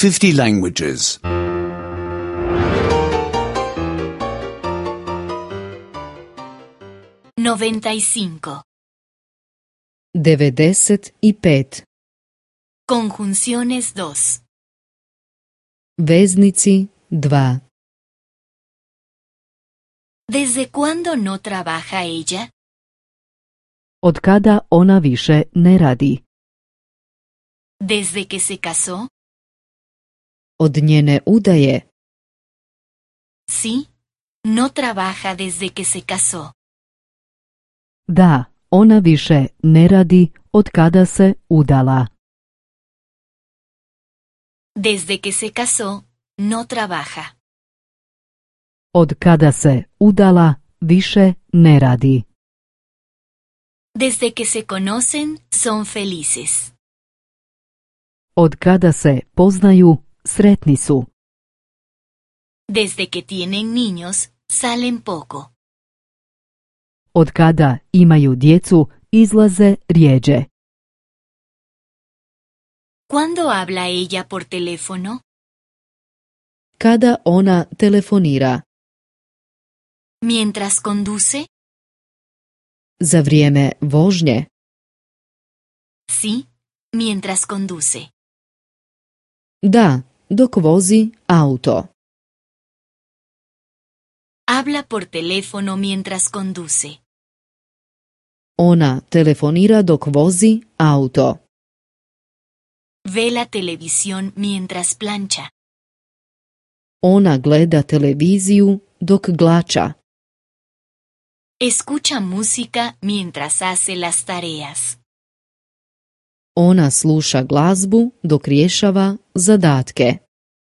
50 languages. 95. 95. Conjunciones 2. Veznici 2. ¿Desde cuándo no trabaja ella? Od kada ona više ne radi? ¿Desde que se casó? Od njene udaje? Sí, no trabaja desde que se casó. Da, ona više ne radi od kada se udala. Desde que se casó, no trabaja. Od kada se udala više ne radi. Desde que se conocen, son felices. Od kada se poznaju, sretni su. Desde que tienen niños, salen poco. Od kada imaju djecu, izlaze rjeđe. ¿Cuándo habla ella por teléfono? Kada ona telefonira? ¿Mientras conduce? Za vrijeme vožnje? Sí, mientras conduce. Da, dok vozi auto. Habla por teléfono mientras conduce. Ona telefonira dok vozi auto. Ve la televisión mientras plancha. Ona gleda televiziju dok glača. Escucha música mientras hace las tareas. Ona sluša glazbu dok rješava zadatke.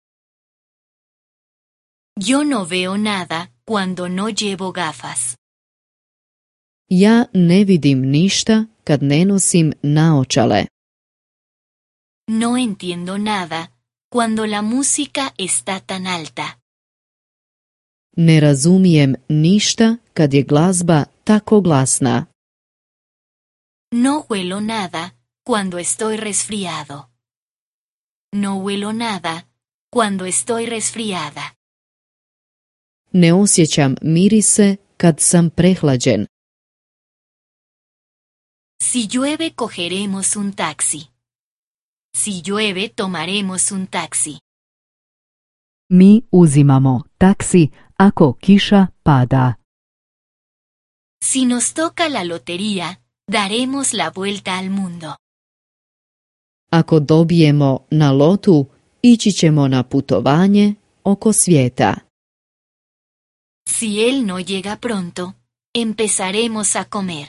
Yo no veo nada cuando no llevo gafas. Ja ne vidim ništa kad ne nosim naočale. No entiendo nada cuando la música está tan alta. Ne razumijem ništa kad je glazba tako glasna. No huelo nada cuando estoy resfriado. No huelo nada cuando estoy resfriada. Ne osjećam mirise kad sam prehlađen. Si llueve, cogeremos un taxi. Si llueve, tomaremos un taxi. Mi uzimamo taksi ako kiša pada. Si nos toca la lotería, daremos la vuelta al mundo. Ako dobijemo na lotu, ići ćemo na putovanje oko svijeta. Si él no llega pronto, empezaremos a comer.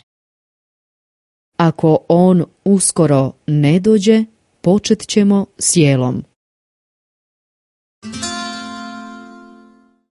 Ako on uskoro ne dođe, počet ćemo s jelom.